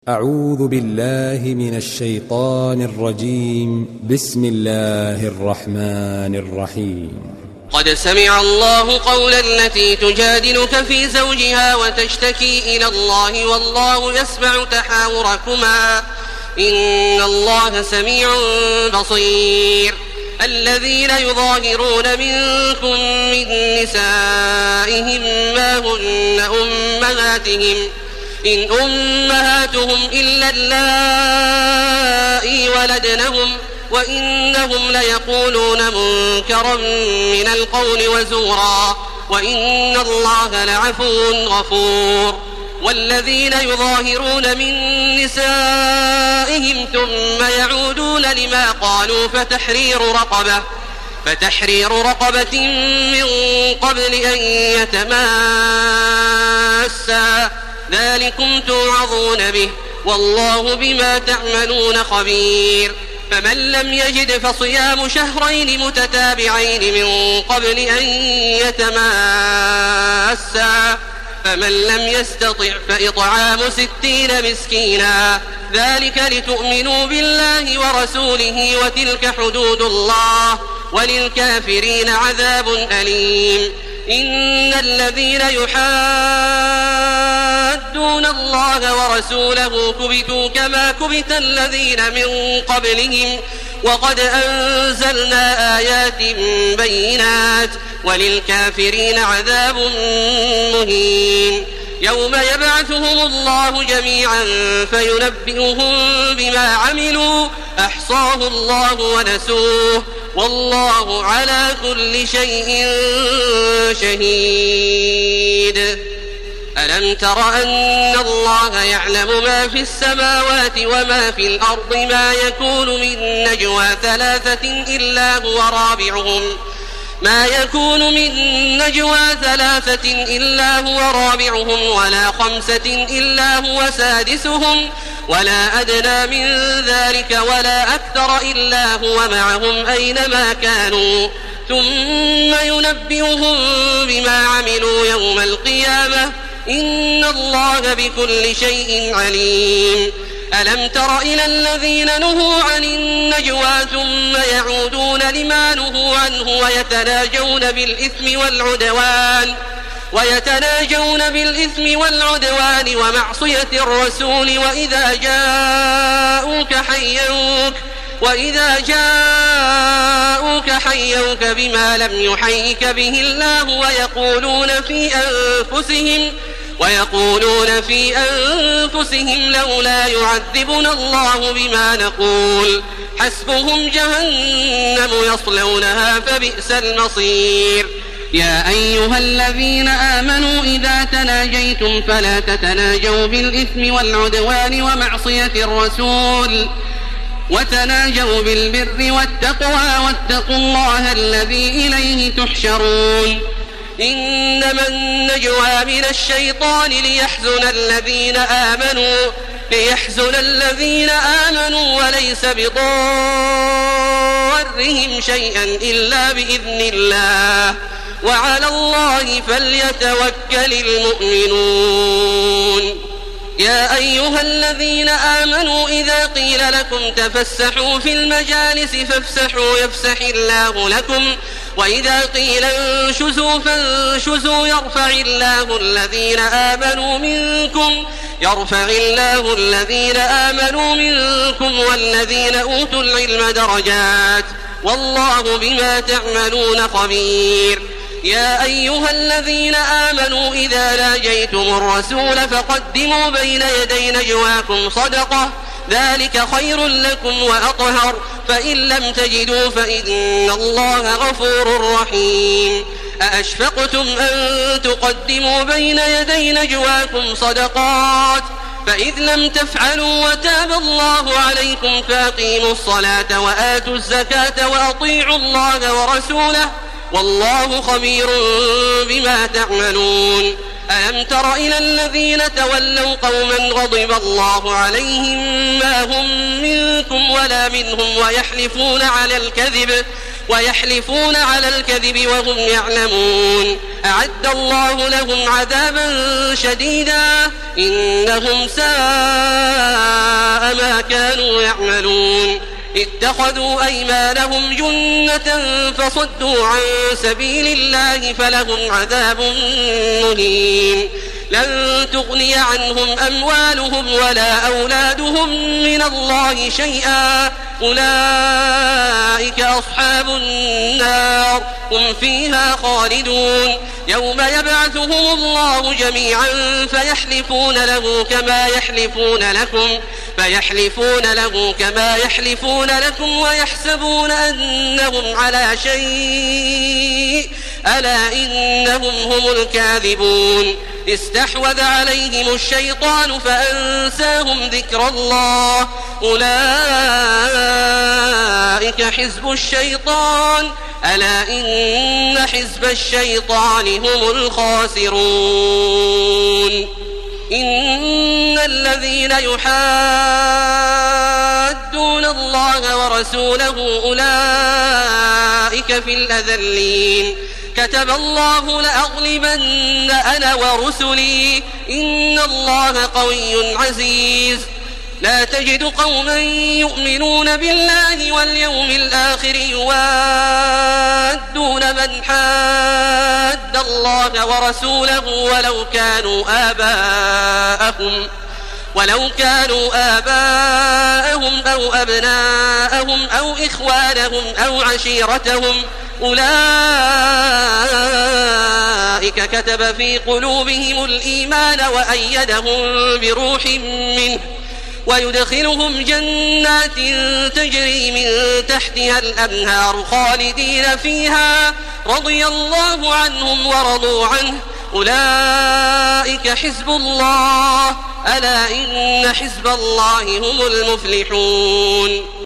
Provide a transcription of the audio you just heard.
أعوذ بالله من الشيطان الرجيم. بسم الله الرحمن الرحيم. قد سمع الله قول التي تجادلك في زوجها وتشتكي إلى الله والله يسمع تحاوركما إن الله سميع بصير. الذين يظاهرون منكم من نسائهم ما هن أمهاتهم إن أمهاتهم إلا اللائي ولدنهم وإنهم ليقولون منكرا من القول وزورا وإن الله لعفو غفور. والذين يظاهرون من نسائهم ثم يعودون لما قالوا فتحرير رقبة من قبل أن يتماسا ذلكم توعظون به والله بما تعملون خبير. فمن لم يجد فصيام شهرين متتابعين من قبل أن يتماسا فمن لم يستطع فإطعام 60 مسكينا ذلك لتؤمنوا بالله ورسوله وتلك حدود الله وللكافرين عذاب أليم. إن الذين يحادون الله ورسوله كبتوا كما كبت الذين من قبلهم وقد أنزلنا آيات بينات وللكافرين عذاب مهين. يوم يبعثهم الله جميعا فينبئهم بما عملوا أحصاه الله ونسوه والله على كل شيء شهيد. ألم تر أن الله يعلم ما في السماوات وما في الأرض ما يكون من نجوى 3 إلا هو رابعهم ولا 5 إلا هو سادسهم ولا أدنى من ذلك ولا أكثر إلا هو معهم أينما كانوا ثم ينبئهم بما عملوا يوم القيامة إن الله بكل شيء عليم. ألم تر إلى الذين نهوا عن النجوى ثم يعودون لما نهوا عنه ويتناجون بالإثم والعدوان ومعصية الرسول وإذا جاءوك حيوك بما لم يحيك به الله ويقولون في أنفسهم لولا يعذبنا الله بما نقول حسبهم جهنم يصلونها فبئس المصير. يا أيها الذين آمنوا إذا تناجيتم فلا تتناجوا بالإثم والعدوان ومعصية الرسول وتناجوا بالبر والتقوى واتقوا الله الذي إليه تحشرون. إنما النجوى من الشيطان ليحزن الذين آمنوا وليس بضارهم شيئا إلا بإذن الله وعلى الله فليتوكل المؤمنون. يا أيها الذين آمنوا إذا قيل لكم تفسحوا في المجالس فافسحوا يفسح الله لكم وإذا قيل انشزوا فانشزوا يرفع الله الذين آمنوا منكم والذين أوتوا العلم درجات والله بما تعملون خبير. يا أيها الذين آمنوا إذا ناجيتم الرسول فقدموا بين يدي نجواكم صدقة ذلك خير لكم وأطهر فإن لم تجدوا فإن الله غفور رحيم. أأشفقتم أن تقدموا بين يدي نجواكم صدقات فإذ لم تفعلوا وتاب الله عليكم فأقيموا الصلاة وآتوا الزكاة وأطيعوا الله ورسوله والله خبير بما تعملون. ألم تر إلى الذين تولوا قوما غضب الله عليهم ما هم منكم ولا منهم ويحلفون على الكذب وهم يعلمون أعد الله لهم عذابا شديدا إنهم ساء ما كانوا يعملون اتخذوا أيمانهم جنة فصدوا عن سبيل الله فلهم عذاب مهين لن تغني عنهم أموالهم ولا أولادهم من الله شيئا أولئك أصحاب النار هم فيها خالدون يوم يبعثهم الله جميعا فيحلفون له كما يحلفون لكم ويحسبون أنهم على شيء ألا إنهم هم الكاذبون استحوذ عليهم الشيطان فأنساهم ذكر الله أولئك حزب الشيطان ألا إن حزب الشيطان هم الخاسرون إن الذين يحادون الله ورسوله أولئك في الأذلين كتب الله لأغلبن أنا ورسلي إن الله قوي عزيز لا تجد قوما يؤمنون بالله واليوم الآخر يوادون من حاد الله ورسوله ولو كانوا آباءهم أو أبناءهم أو إخوانهم أو عشيرتهم أولئك كتب في قلوبهم الإيمان وأيدهم بروح منه ويدخلهم جنات تجري من تحتها الأنهار خالدين فيها رضي الله عنهم ورضوا عنه أولئك حزب الله ألا إن حزب الله هم المفلحون